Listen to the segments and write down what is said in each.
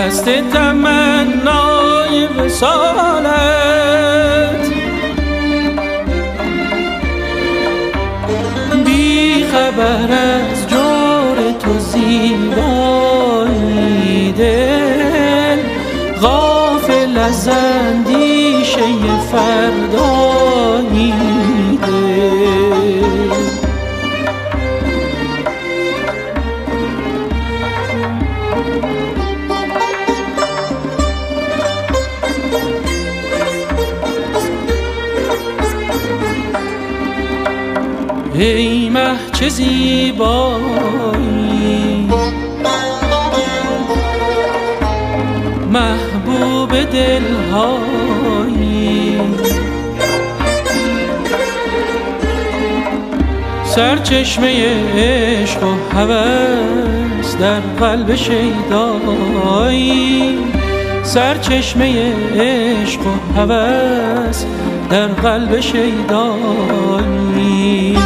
دست تمنای وصالت بی خبر از جور تو زیبایی، دل غافل از اندیشه فردایی. ای مه چه زیبایی، محبوب دلهایی، سرچشمه عشق و هوس در قلب شیدایی، سرچشمه عشق و هوس در قلب شیدایی.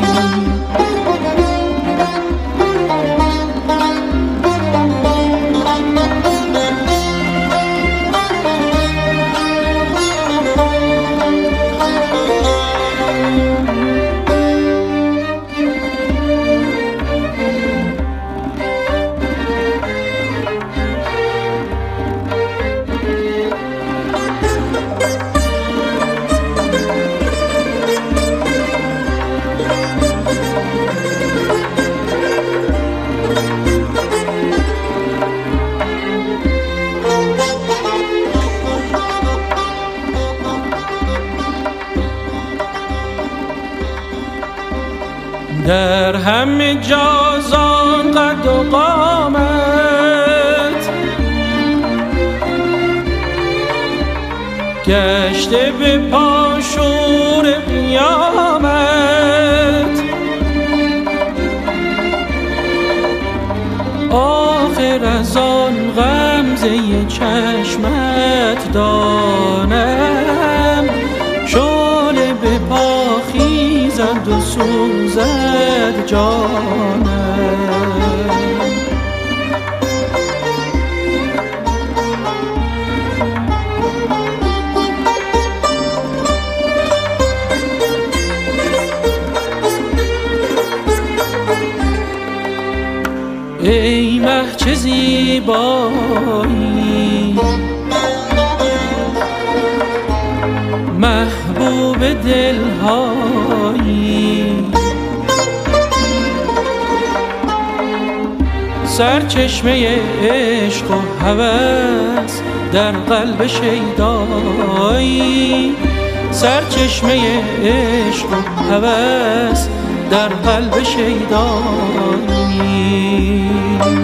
در همه جا زان قد و قامت، گشته به پاشور قیامت، آخر از آن غمزه چشمت دانم، شعله به پا خیزد و سوزد جانم. ای مه چه زیبایی، محبوب دلهایی، سرچشمه عشق و هوس در قلب شیدایی، سرچشمه عشق و هوس در قلب شیدایی.